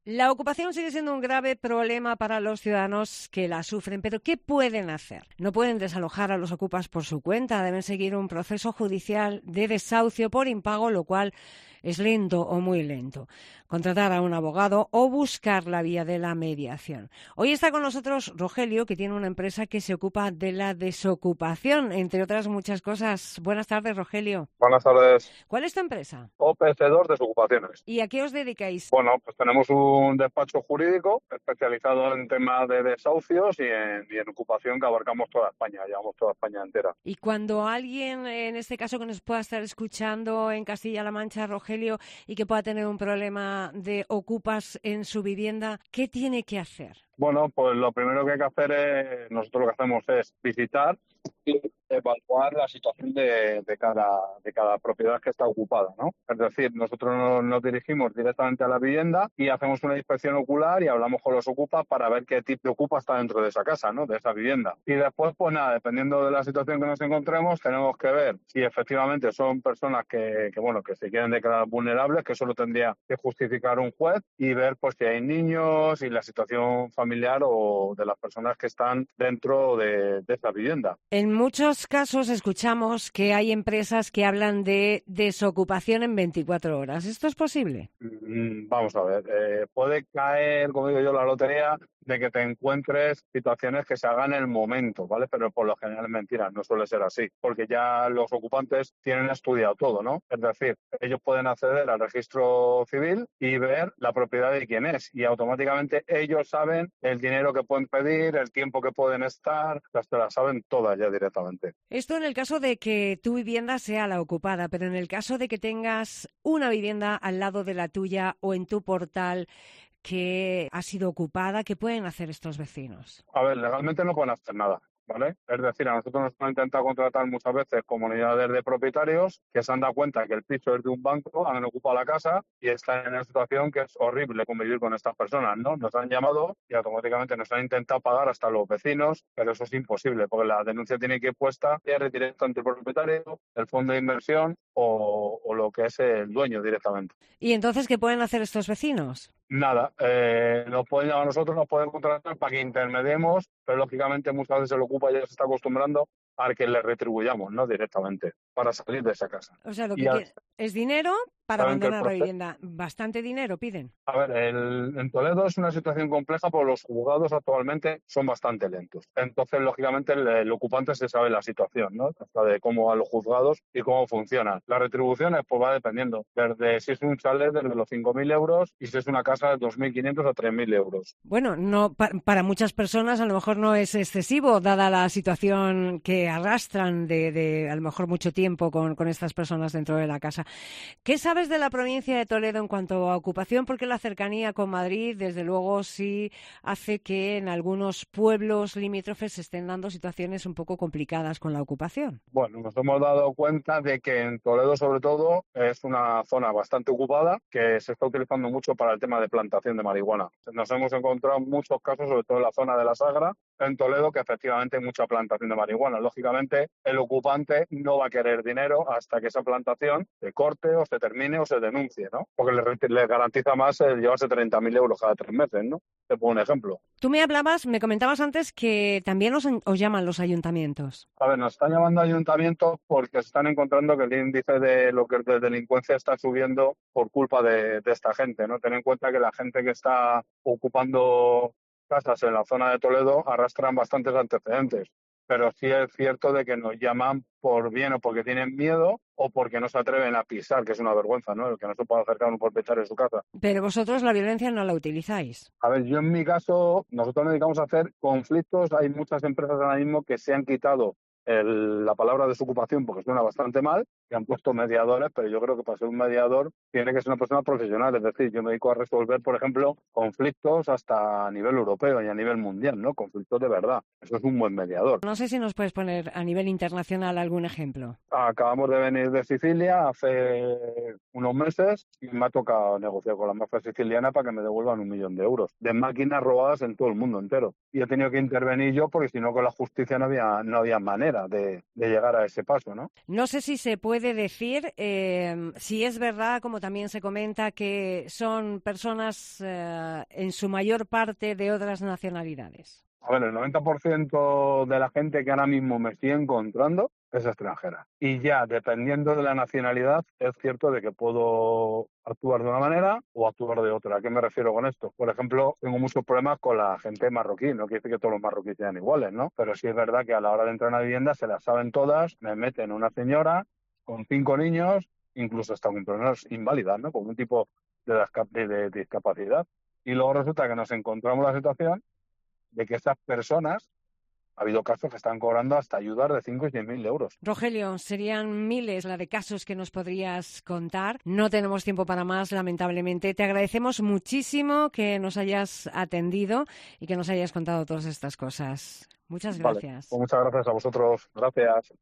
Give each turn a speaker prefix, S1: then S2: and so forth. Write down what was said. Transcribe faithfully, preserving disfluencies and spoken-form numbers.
S1: La ocupación sigue siendo un grave problema para los ciudadanos que la sufren, pero ¿qué pueden hacer? No pueden desalojar a los ocupas por su cuenta, deben seguir un proceso judicial de desahucio por impago, lo cual es lento o muy lento. Contratar a un abogado o buscar la vía de la mediación. Hoy está con nosotros Rogelio, que tiene una empresa que se ocupa de la desocupación, entre otras muchas cosas. Buenas tardes, Rogelio.
S2: Buenas tardes.
S1: ¿Cuál es tu empresa?
S2: O P C dos Desocupaciones.
S1: ¿Y a qué os dedicáis?
S2: Bueno, pues tenemos un despacho jurídico especializado en temas de desahucios y en, y en ocupación que abarcamos toda España, llevamos toda España entera.
S1: Y cuando alguien, en este caso que nos pueda estar escuchando en Castilla-La Mancha, Rogelio, y que pueda tener un problema de ocupas en su vivienda, ¿qué tiene que hacer?
S2: Bueno, pues lo primero que hay que hacer es, nosotros lo que hacemos es visitar y evaluar la situación de, de cada, de cada propiedad que está ocupada, ¿no? Es decir, nosotros nos, nos dirigimos directamente a la vivienda y hacemos una inspección ocular y hablamos con los ocupas para ver qué tipo de ocupa está dentro de esa casa, ¿no? De esa vivienda. Y después, pues nada, dependiendo de la situación que nos encontremos, tenemos que ver si efectivamente son personas que, que bueno, que se quieren declarar vulnerables, que eso lo tendría que justificar un juez, y ver pues si hay niños y la situación familiar o de las personas que están dentro de, de esa vivienda.
S1: En muchos casos escuchamos que hay empresas que hablan de desocupación en veinticuatro horas. ¿Esto es posible?
S2: Mm, Vamos a ver, eh, puede caer, como digo yo, la lotería de que te encuentres situaciones que se hagan en el momento, ¿vale? Pero por lo general es mentira, no suele ser así, porque ya los ocupantes tienen estudiado todo, ¿no? Es decir, ellos pueden acceder al registro civil y ver la propiedad de quién es, y automáticamente ellos saben el dinero que pueden pedir, el tiempo que pueden estar, las te las saben todas ya directamente.
S1: Esto en el caso de que tu vivienda sea la ocupada, pero en el caso de que tengas una vivienda al lado de la tuya o en tu portal que ha sido ocupada, ¿qué pueden hacer estos vecinos?
S2: A ver, legalmente no pueden hacer nada, ¿vale? Es decir, a nosotros nos han intentado contratar muchas veces comunidades de propietarios que se han dado cuenta que el piso es de un banco, han ocupado la casa y están en una situación que es horrible convivir con estas personas, ¿no? Nos han llamado y automáticamente nos han intentado pagar hasta los vecinos, pero eso es imposible porque la denuncia tiene que ir puesta directo ante el propietario, el fondo de inversión o, o lo que es el dueño directamente.
S1: ¿Y entonces qué pueden hacer estos vecinos?
S2: Nada, eh, nos pueden llamar a nosotros, nos pueden contratar para que intermediemos, pero lógicamente muchas veces el ocupa ya se está acostumbrando a que le retribuyamos, ¿no? Directamente, para salir de esa casa.
S1: O sea, lo
S2: Y
S1: que
S2: al-
S1: quieren es dinero para
S2: saben que el
S1: abandonar la
S2: proceso...
S1: vivienda. Bastante dinero piden.
S2: A ver, el, en Toledo es una situación compleja porque los juzgados actualmente son bastante lentos. Entonces, lógicamente, el, el ocupante se sabe la situación, ¿no? Hasta de cómo van los juzgados y cómo funcionan. Las retribuciones, pues va dependiendo. Desde si es un chalet, desde los cinco mil euros, y si es una casa de dos mil quinientos a tres mil euros.
S1: Bueno, no pa- para muchas personas a lo mejor no es excesivo, dada la situación que arrastran de, de a lo mejor mucho tiempo con, con estas personas dentro de la casa. ¿Qué sabes de la provincia de Toledo en cuanto a ocupación? Porque la cercanía con Madrid, desde luego, sí hace que en algunos pueblos limítrofes se estén dando situaciones un poco complicadas con la ocupación.
S2: Bueno, nos hemos dado cuenta de que en Toledo, sobre todo, es una zona bastante ocupada que se está utilizando mucho para el tema de plantación de marihuana. Nos hemos encontrado muchos casos, sobre todo en la zona de la Sagra, en Toledo, que efectivamente hay mucha plantación de marihuana. Lógicamente, el ocupante no va a querer dinero hasta que esa plantación se corte o se termine o se denuncie, ¿no? Porque le, le garantiza más el llevarse treinta mil euros cada tres meses, ¿no? Te pongo un ejemplo.
S1: Tú me hablabas, me comentabas antes que también os, os llaman los ayuntamientos.
S2: A ver, nos están llamando ayuntamientos porque se están encontrando que el índice de lo que es de delincuencia está subiendo por culpa de, de esta gente, ¿no? Ten en cuenta que la gente que está ocupando casas en la zona de Toledo arrastran bastantes antecedentes, pero sí es cierto de que nos llaman por bien o porque tienen miedo o porque no se atreven a pisar, que es una vergüenza, ¿no? El que no se pueda acercar a un propietario de su casa.
S1: Pero vosotros la violencia no la utilizáis.
S2: A ver, yo en mi caso, nosotros nos dedicamos a hacer conflictos. Hay muchas empresas ahora mismo que se han quitado el- la palabra desocupación porque suena bastante mal, que han puesto mediadores, pero yo creo que para ser un mediador tiene que ser una persona profesional. Es decir, yo me dedico a resolver, por ejemplo, conflictos hasta a nivel europeo y a nivel mundial, ¿no? Conflictos de verdad. Eso es un buen mediador.
S1: No sé si nos puedes poner a nivel internacional algún ejemplo.
S2: Acabamos de venir de Sicilia hace unos meses y me ha tocado negociar con la mafia siciliana para que me devuelvan un millón de euros de máquinas robadas en todo el mundo entero. Y he tenido que intervenir yo porque si no con la justicia no había, no había manera de, de llegar a ese paso, ¿no?
S1: No sé si se puede puede decir eh, si es verdad, como también se comenta, que son personas eh, en su mayor parte de otras nacionalidades?
S2: A ver, el noventa por ciento de la gente que ahora mismo me estoy encontrando es extranjera. Y ya, dependiendo de la nacionalidad, es cierto de que puedo actuar de una manera o actuar de otra. ¿A qué me refiero con esto? Por ejemplo, tengo muchos problemas con la gente marroquí. No quiere decir que todos los marroquíes sean iguales, ¿no? Pero sí es verdad que a la hora de entrar en una vivienda se las saben todas, me meten una señora con cinco niños, incluso hasta con personas inválidas, ¿no? Con un tipo de, de, de discapacidad. Y luego resulta que nos encontramos la situación de que estas personas, ha habido casos que están cobrando hasta ayudas de cinco y seis mil euros.
S1: Rogelio, serían miles la de casos que nos podrías contar. No tenemos tiempo para más, lamentablemente. Te agradecemos muchísimo que nos hayas atendido y que nos hayas contado todas estas cosas. Muchas gracias.
S2: Vale, pues muchas gracias a vosotros. Gracias.